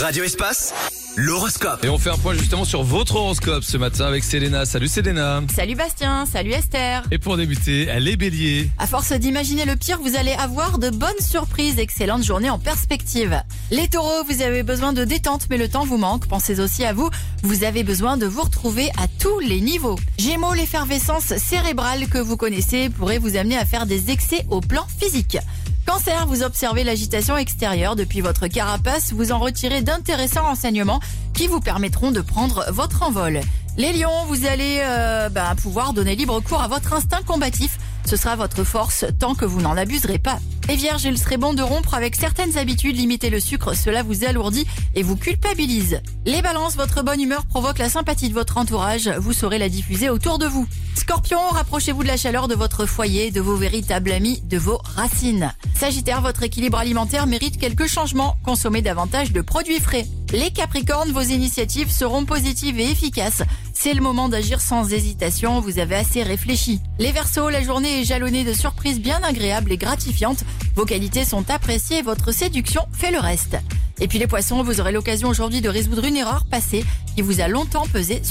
Radio Espace, l'horoscope. Et on fait un point justement sur votre horoscope ce matin avec Selena. Salut Selena. Salut Bastien, salut Esther. Et pour débuter, les béliers. À force d'imaginer le pire, vous allez avoir de bonnes surprises. Excellente journée en perspective. Les taureaux, vous avez besoin de détente, mais le temps vous manque. Pensez aussi à vous. Vous avez besoin de vous retrouver à tous les niveaux. Gémeaux, l'effervescence cérébrale que vous connaissez pourrait vous amener à faire des excès au plan physique. Cancer, vous observez l'agitation extérieure depuis votre carapace, vous en retirez d'intéressants renseignements qui vous permettront de prendre votre envol. Les lions, vous allez pouvoir donner libre cours à votre instinct combatif. Ce sera votre force tant que vous n'en abuserez pas. Les vierges, il serait bon de rompre avec certaines habitudes, limiter le sucre, cela vous alourdit et vous culpabilise. Les balances, votre bonne humeur provoque la sympathie de votre entourage, vous saurez la diffuser autour de vous. Scorpion, rapprochez-vous de la chaleur de votre foyer, de vos véritables amis, de vos racines. Sagittaire, votre équilibre alimentaire mérite quelques changements, consommez davantage de produits frais. Les Capricornes, vos initiatives seront positives et efficaces. C'est le moment d'agir sans hésitation, vous avez assez réfléchi. Les Verseaux, la journée est jalonnée de surprises bien agréables et gratifiantes. Vos qualités sont appréciées et votre séduction fait le reste. Et puis les Poissons, vous aurez l'occasion aujourd'hui de résoudre une erreur passée qui vous a longtemps pesé